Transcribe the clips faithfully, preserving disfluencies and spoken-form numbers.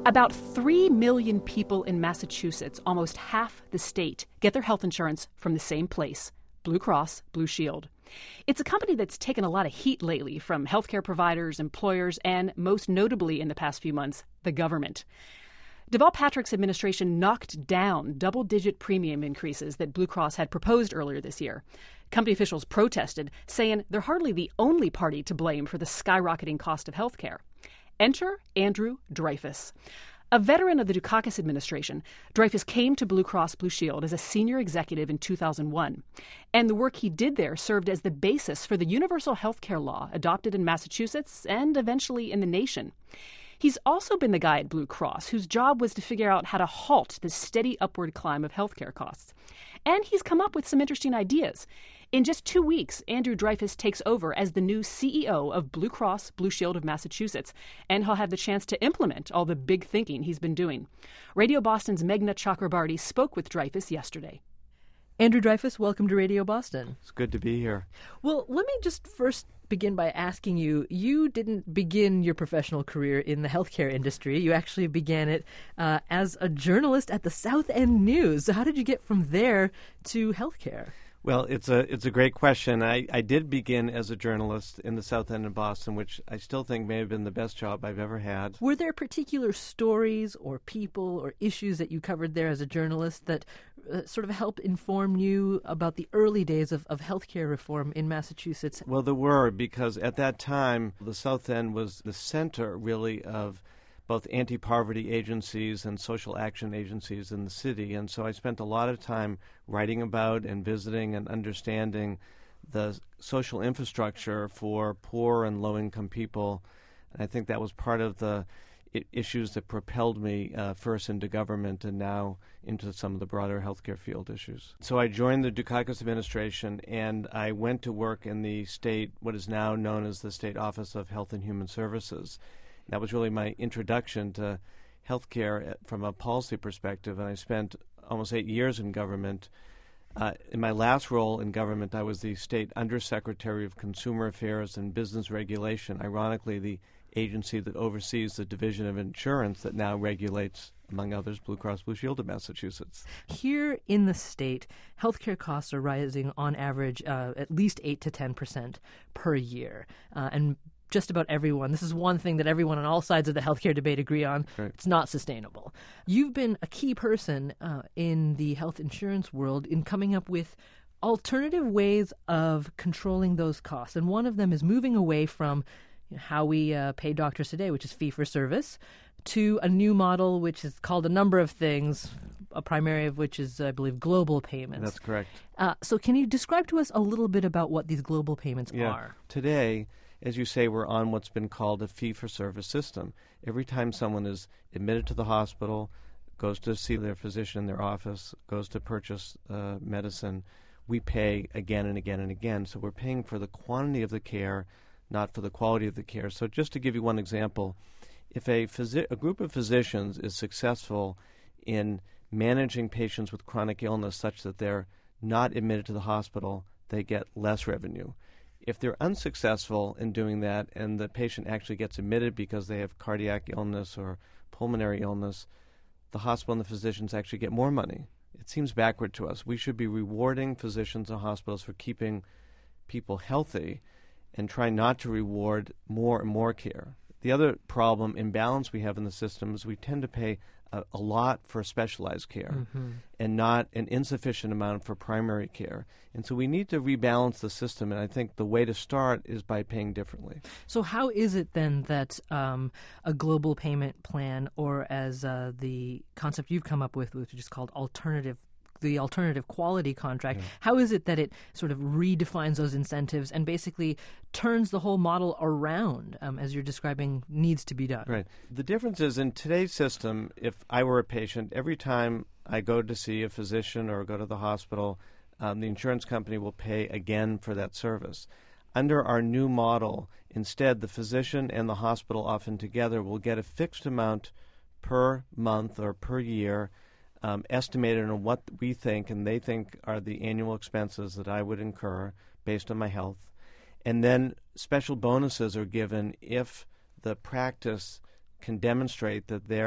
About three million people in Massachusetts, almost half the state, get their health insurance from the same place, Blue Cross Blue Shield. It's a company that's taken a lot of heat lately from healthcare providers, employers, and most notably in the past few months, the government. Deval Patrick's administration knocked down double-digit premium increases that Blue Cross had proposed earlier this year. Company officials protested, saying they're hardly the only party to blame for the skyrocketing cost of healthcare. Enter Andrew Dreyfus. A veteran of the Dukakis administration, Dreyfus came to Blue Cross Blue Shield as a senior executive in two thousand one. And the work he did there served as the basis for the universal health care law adopted in Massachusetts and eventually in the nation. He's also been the guy at Blue Cross whose job was to figure out how to halt the steady upward climb of healthcare costs. And he's come up with some interesting ideas. In just two weeks, Andrew Dreyfus takes over as the new C E O of Blue Cross Blue Shield of Massachusetts, and he'll have the chance to implement all the big thinking he's been doing. Radio Boston's Meghna Chakrabarty spoke with Dreyfus yesterday. Andrew Dreyfus, welcome to Radio Boston. It's good to be here. Well, let me just first begin by asking you, you didn't begin your professional career in the healthcare industry. You actually began it uh, as a journalist at the South End News. So how did you get from there to healthcare? Well, it's a it's a great question. I, I did begin as a journalist in the South End in Boston, which I still think may have been the best job I've ever had. Were there particular stories or people or issues that you covered there as a journalist that uh, sort of helped inform you about the early days of, of healthcare reform in Massachusetts? Well, there were, because at that time, the South End was the center, really, of both anti-poverty agencies and social action agencies in the city. And so I spent a lot of time writing about and visiting and understanding the social infrastructure for poor and low-income people. And I think that was part of the I- issues that propelled me uh, first into government and now into some of the broader healthcare field issues. So I joined the Dukakis administration, and I went to work in the state, what is now known as the State Office of Health and Human Services. That was really my introduction to healthcare from a policy perspective, and I spent almost eight years in government. Uh, in my last role in government, I was the State Undersecretary of Consumer Affairs and Business Regulation, ironically the agency that oversees the Division of Insurance that now regulates, among others, Blue Cross Blue Shield of Massachusetts. Here in the state, healthcare costs are rising on average uh, at least eight to ten percent per year, uh, and just about everyone. This is one thing that everyone on all sides of the healthcare debate agree on. Right. It's not sustainable. You've been a key person uh, in the health insurance world in coming up with alternative ways of controlling those costs. And one of them is moving away from you know, how we uh, pay doctors today, which is fee-for-service, to a new model which is called a number of things, a primary of which is, I believe, global payments. That's correct. Uh, so can you describe to us a little bit about what these global payments yeah. are? Today, as you say, we're on what's been called a fee-for-service system. Every time someone is admitted to the hospital, goes to see their physician in their office, goes to purchase uh, medicine, we pay again and again and again. So we're paying for the quantity of the care, not for the quality of the care. So just to give you one example, if a, phys- a group of physicians is successful in managing patients with chronic illness such that they're not admitted to the hospital, they get less revenue. If they're unsuccessful in doing that and the patient actually gets admitted because they have cardiac illness or pulmonary illness, the hospital and the physicians actually get more money. It seems backward to us. We should be rewarding physicians and hospitals for keeping people healthy and try not to reward more and more care. The other problem, imbalance we have in the system is we tend to pay a, a lot for specialized care mm-hmm. and not an insufficient amount for primary care. And so we need to rebalance the system, and I think the way to start is by paying differently. So how is it then that um, a global payment plan, or as uh, the concept you've come up with, which is called alternative the alternative quality contract, yeah. how is it that it sort of redefines those incentives and basically turns the whole model around, um, as you're describing, needs to be done? Right. The difference is in today's system, if I were a patient, every time I go to see a physician or go to the hospital, um, the insurance company will pay again for that service. Under our new model, instead, the physician and the hospital often together will get a fixed amount per month or per year, Um, estimated on what we think and they think are the annual expenses that I would incur based on my health. And then special bonuses are given if the practice can demonstrate that their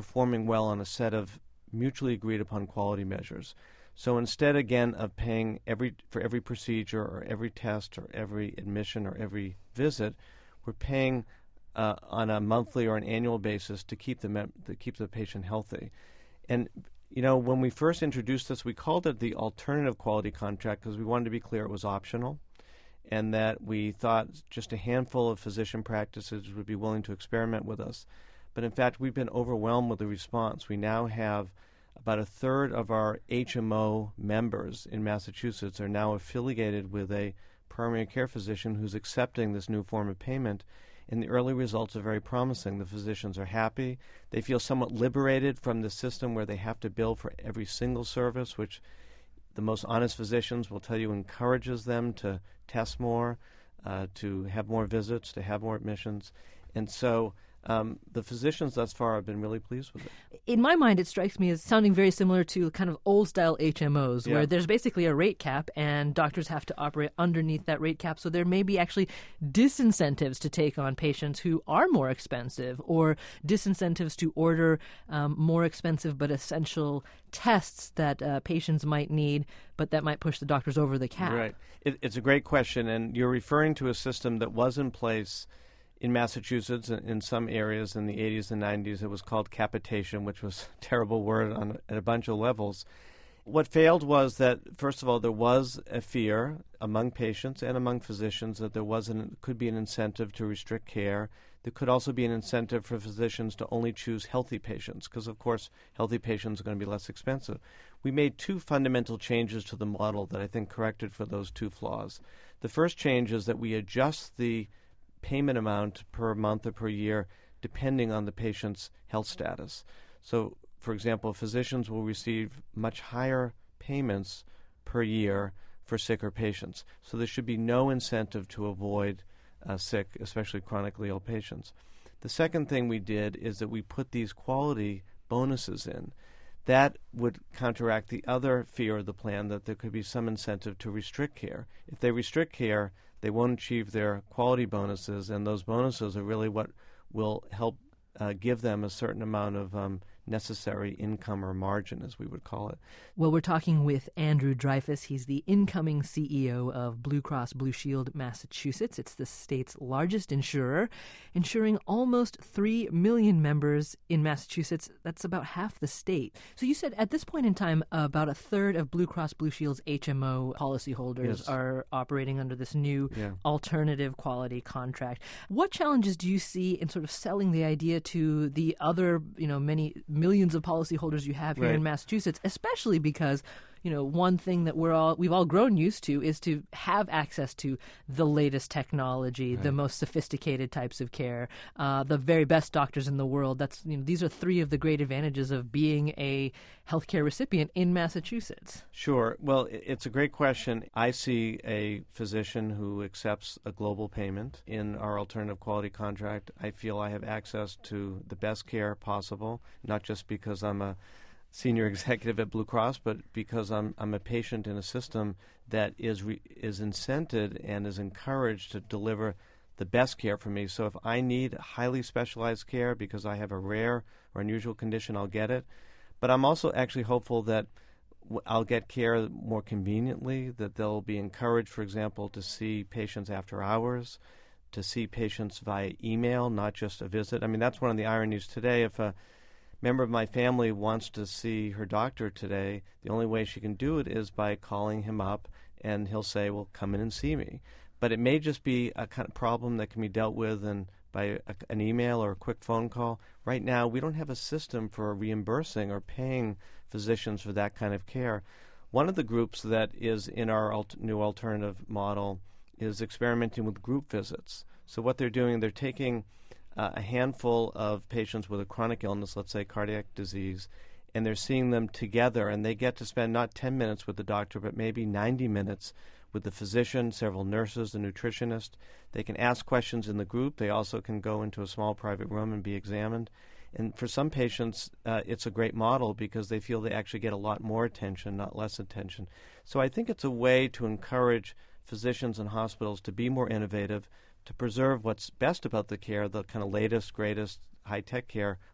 performing well on a set of mutually agreed upon quality measures. So instead, again, of paying every for every procedure or every test or every admission or every visit, we're paying uh, on a monthly or an annual basis to keep the mem- to keep the patient healthy. And you know, when we first introduced this, we called it the alternative quality contract because we wanted to be clear it was optional, and that we thought just a handful of physician practices would be willing to experiment with us. But in fact, we've been overwhelmed with the response. We now have about a third of our H M O members in Massachusetts are now affiliated with a primary care physician who's accepting this new form of payment, and the early results are very promising. The physicians are happy. They feel somewhat liberated from the system where they have to bill for every single service, which the most honest physicians will tell you encourages them to test more, uh, to have more visits, to have more admissions. And so Um, the physicians thus far have been really pleased with it. In my mind, it strikes me as sounding very similar to kind of old-style H M Os, Yeah. where there's basically a rate cap, and doctors have to operate underneath that rate cap. So there may be actually disincentives to take on patients who are more expensive, or disincentives to order um, more expensive but essential tests that uh, patients might need, but that might push the doctors over the cap. Right. It, it's a great question, and you're referring to a system that was in place in Massachusetts, in some areas in the eighties and nineties. It was called capitation, which was a terrible word on at a bunch of levels. What failed was that, first of all, there was a fear among patients and among physicians that there was an, could be an incentive to restrict care. There could also be an incentive for physicians to only choose healthy patients because, of course, healthy patients are going to be less expensive. We made two fundamental changes to the model that I think corrected for those two flaws. The first change is that we adjust the payment amount per month or per year depending on the patient's health status. So, for example, physicians will receive much higher payments per year for sicker patients. So there should be no incentive to avoid uh, sick, especially chronically ill patients. The second thing we did is that we put these quality bonuses in. That would counteract the other fear of the plan that there could be some incentive to restrict care. If they restrict care, they won't achieve their quality bonuses, and those bonuses are really what will help uh, give them a certain amount of um, necessary income or margin, as we would call it. Well, we're talking with Andrew Dreyfus. He's the incoming C E O of Blue Cross Blue Shield Massachusetts. It's the state's largest insurer, insuring almost three million members in Massachusetts. That's about half the state. So you said at this point in time, about a third of Blue Cross Blue Shield's H M O policyholders Yes. are operating under this new Yeah. alternative quality contract. What challenges do you see in sort of selling the idea to the other, you know, many millions of policyholders you have here Right. in Massachusetts, especially because, you know, one thing that we're all we've all grown used to is to have access to the latest technology, Right. the most sophisticated types of care, uh, the very best doctors in the world. That's you know, these are three of the great advantages of being a healthcare recipient in Massachusetts. Sure. Well, i- it's a great question. I see a physician who accepts a global payment in our alternative quality contract. I feel I have access to the best care possible, not just because I'm a senior executive at Blue Cross, but because I'm I'm a patient in a system that is re, is incented and is encouraged to deliver the best care for me. So if I need highly specialized care because I have a rare or unusual condition, I'll get it. But I'm also actually hopeful that w- I'll get care more conveniently, that they'll be encouraged, for example, to see patients after hours, to see patients via email, not just a visit. I mean, that's one of the ironies today. If a member of my family wants to see her doctor today, the only way she can do it is by calling him up, and he'll say, well, come in and see me. But it may just be a kind of problem that can be dealt with and by a, an email or a quick phone call. Right now, we don't have a system for reimbursing or paying physicians for that kind of care. One of the groups that is in our alt- new alternative model is experimenting with group visits. So what they're doing, they're taking uh, a handful of patients with a chronic illness, let's say cardiac disease, and they're seeing them together, and they get to spend not ten minutes with the doctor, but maybe ninety minutes with the physician, several nurses, the nutritionist. They can ask questions in the group. They also can go into a small private room and be examined. And for some patients, uh, it's a great model because they feel they actually get a lot more attention, not less attention. So I think it's a way to encourage physicians and hospitals to be more innovative, to preserve what's best about the care, the kind of latest, greatest high-tech care,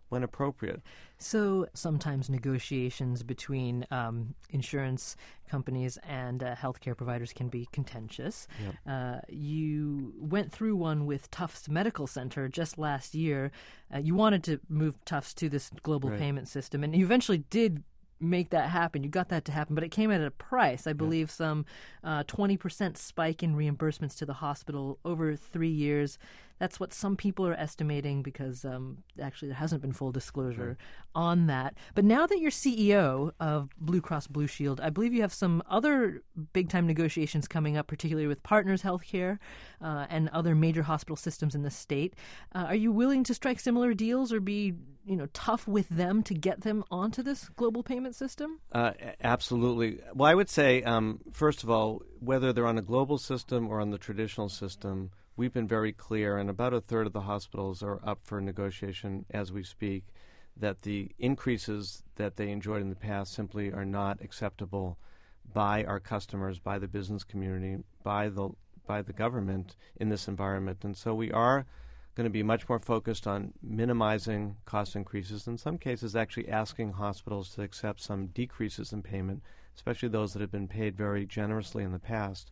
when appropriate. So sometimes negotiations between um, insurance companies and uh, healthcare providers can be contentious. Yep. Uh, you went through one with Tufts Medical Center just last year. Uh, you wanted to move Tufts to this global Right. payment system, and you eventually did make that happen. You got that to happen, but it came at a price. I believe some uh, twenty percent spike in reimbursements to the hospital over three years. That's what some people are estimating because um, actually there hasn't been full disclosure Right. on that. But now that you're C E O of Blue Cross Blue Shield, I believe you have some other big-time negotiations coming up, particularly with Partners Healthcare uh, and other major hospital systems in the state. Uh, are you willing to strike similar deals or be, you know, tough with them to get them onto this global payment system? Uh, a- absolutely. Well, I would say, um, first of all, whether they're on a global system or on the traditional system, we've been very clear, and about a third of the hospitals are up for negotiation as we speak, that the increases that they enjoyed in the past simply are not acceptable by our customers, by the business community, by the by the government in this environment. And so we are going to be much more focused on minimizing cost increases, in some cases actually asking hospitals to accept some decreases in payment, especially those that have been paid very generously in the past.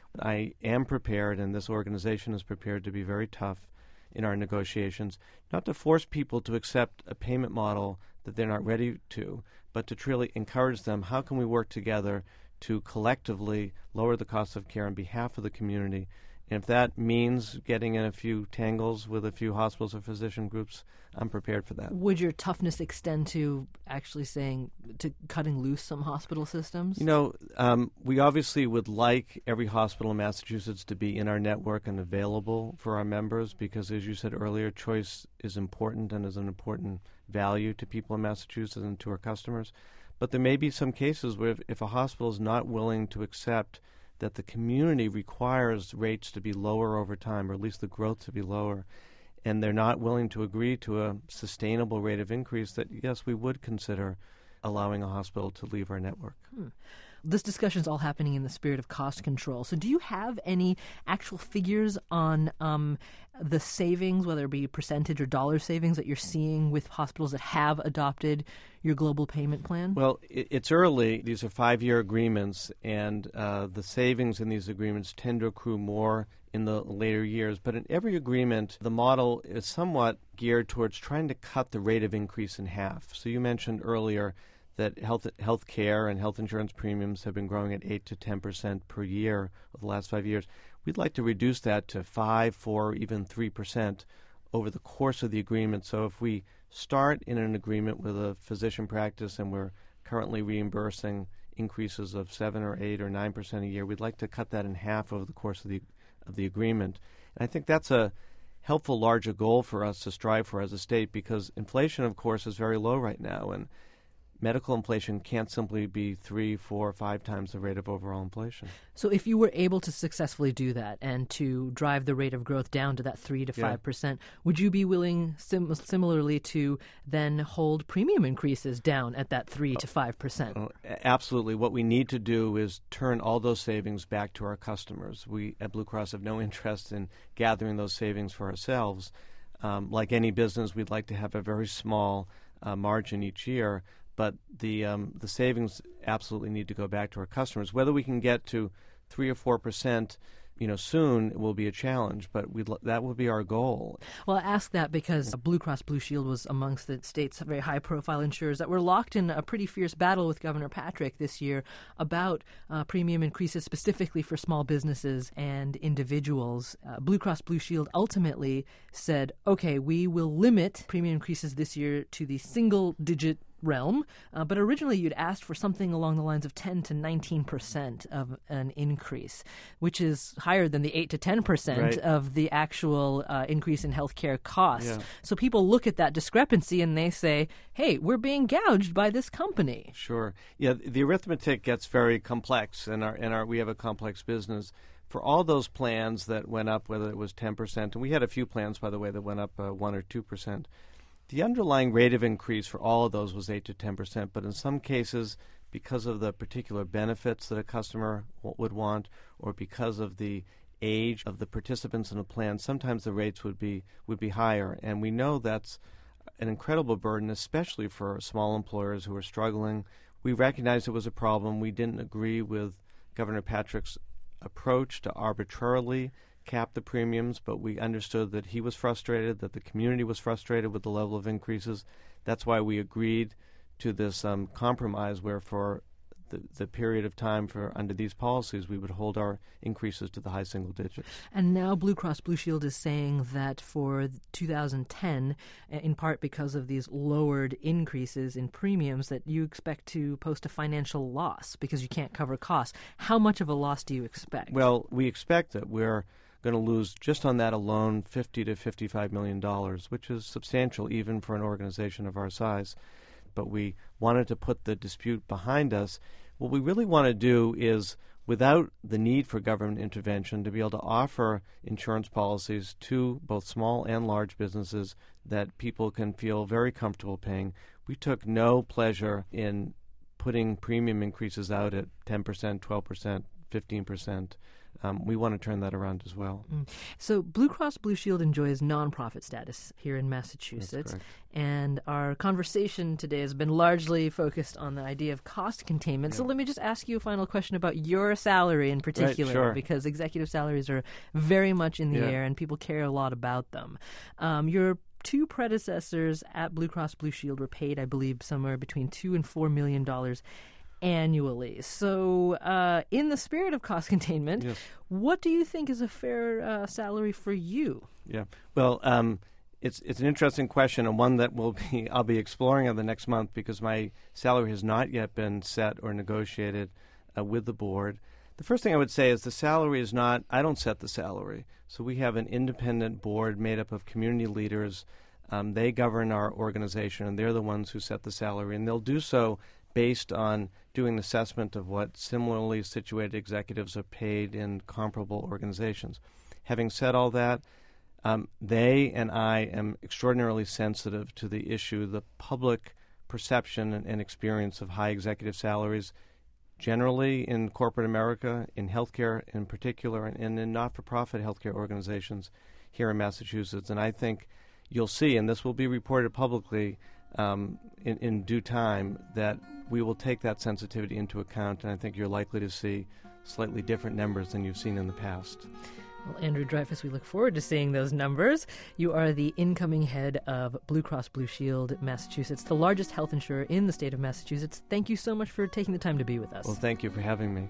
I am prepared, and this organization is prepared to be very tough in our negotiations, not to force people to accept a payment model that they're not ready to, but to truly encourage them. How can we work together to collectively lower the cost of care on behalf of the community? And if that means getting in a few tangles with a few hospitals or physician groups, I'm prepared for that. Would your toughness extend to actually saying, to cutting loose some hospital systems? You know, um, we obviously would like every hospital in Massachusetts to be in our network and available for our members because, as you said earlier, choice is important and is an important value to people in Massachusetts and to our customers. But there may be some cases where if, if a hospital is not willing to accept that the community requires rates to be lower over time, or at least the growth to be lower, and they're not willing to agree to a sustainable rate of increase, that, yes, we would consider allowing a hospital to leave our network. Hmm. This discussion is all happening in the spirit of cost control. So do you have any actual figures on um, the savings, whether it be percentage or dollar savings, that you're seeing with hospitals that have adopted your global payment plan? Well, it, it's early. These are five-year agreements, and uh, the savings in these agreements tend to accrue more in the later years. But in every agreement, the model is somewhat geared towards trying to cut the rate of increase in half. So you mentioned earlier that health health care and health insurance premiums have been growing at eight to ten percent per year over the last five years. We'd like to reduce that to five, four, even three percent over the course of the agreement. So if we start in an agreement with a physician practice and we're currently reimbursing increases of seven or eight or nine percent a year, we'd like to cut that in half over the course of the of the agreement. And I think that's a helpful larger goal for us to strive for as a state, because inflation, of course, is very low right now, and medical inflation can't simply be three, four, five times the rate of overall inflation. So if you were able to successfully do that and to drive the rate of growth down to that three to Yeah. five percent, would you be willing sim- similarly to then hold premium increases down at that three to five percent? Oh, a- absolutely. What we need to do is turn all those savings back to our customers. We at Blue Cross have no interest in gathering those savings for ourselves. Um, like any business, we'd like to have a very small uh, margin each year, but the um, the savings absolutely need to go back to our customers. Whether we can get to three or four percent, you know, soon will be a challenge, but we that will be our goal. Well, I ask that because Blue Cross Blue Shield was amongst the state's very high-profile insurers that were locked in a pretty fierce battle with Governor Patrick this year about uh, premium increases specifically for small businesses and individuals. Uh, Blue Cross Blue Shield ultimately said, okay, we will limit premium increases this year to the single-digit realm, uh, but originally you'd asked for something along the lines of ten to nineteen percent of an increase, which is higher than the eight to ten percent Right. of the actual uh, increase in healthcare costs. Yeah. So people look at that discrepancy and they say, hey, we're being gouged by this company. Sure. Yeah, the arithmetic gets very complex, and our and our we have a complex business. For all those plans that went up, whether it was ten percent, and we had a few plans, by the way, that went up uh, one or two percent, the underlying rate of increase for all of those was eight to ten percent, but in some cases, because of the particular benefits that a customer w- would want, or because of the age of the participants in a plan, sometimes the rates would be would be higher. And we know that's an incredible burden, especially for small employers who are struggling. We recognized it was a problem. We didn't agree with Governor Patrick's approach to arbitrarily cap the premiums, but we understood that he was frustrated, that the community was frustrated with the level of increases. That's why we agreed to this um, compromise where for the, the period of time for under these policies, we would hold our increases to the high single digits. And now Blue Cross Blue Shield is saying that for two thousand ten, in part because of these lowered increases in premiums, that you expect to post a financial loss because you can't cover costs. How much of a loss do you expect? Well, we expect that we're going to lose just on that alone fifty to fifty-five million dollars, which is substantial even for an organization of our size. But we wanted to put the dispute behind us. What we really want to do is, without the need for government intervention, to be able to offer insurance policies to both small and large businesses that people can feel very comfortable paying. We took no pleasure in putting premium increases out at ten percent, twelve percent, fifteen percent. Um, we want to turn that around as well. Mm. So Blue Cross Blue Shield enjoys nonprofit status here in Massachusetts, and our conversation today has been largely focused on the idea of cost containment. Yeah. So let me just ask you a final question about your salary in particular, right, sure. because executive salaries are very much in the yeah. air and people care a lot about them. Um, your two predecessors at Blue Cross Blue Shield were paid, I believe, somewhere between two and four million dollars annually. So uh, in the spirit of cost containment, yes. what do you think is a fair uh, salary for you? Yeah, well, um, it's it's an interesting question, and one that will be I'll be exploring in the next month because my salary has not yet been set or negotiated uh, with the board. The first thing I would say is the salary is not, I don't set the salary. So we have an independent board made up of community leaders. Um, they govern our organization, and they're the ones who set the salary, and they'll do so based on doing an assessment of what similarly situated executives are paid in comparable organizations. Having said all that, um, they and I am extraordinarily sensitive to the issue, the public perception and, and experience of high executive salaries generally in corporate America, in healthcare in particular, and, and in not-for-profit healthcare organizations here in Massachusetts. And I think you'll see, and this will be reported publicly um, in, in due time, that we will take that sensitivity into account, and I think you're likely to see slightly different numbers than you've seen in the past. Well, Andrew Dreyfus, we look forward to seeing those numbers. You are the incoming head of Blue Cross Blue Shield Massachusetts, the largest health insurer in the state of Massachusetts. Thank you so much for taking the time to be with us. Well, thank you for having me.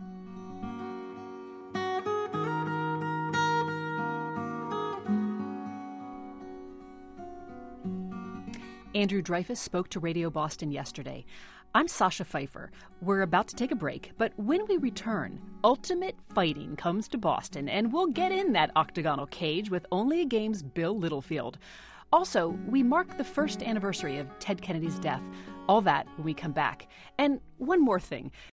Andrew Dreyfus spoke to Radio Boston yesterday. I'm Sasha Pfeiffer. We're about to take a break, but when we return, Ultimate Fighting comes to Boston, and we'll get in that octagonal cage with Only a Game's Bill Littlefield. Also, we mark the first anniversary of Ted Kennedy's death. All that when we come back. And one more thing.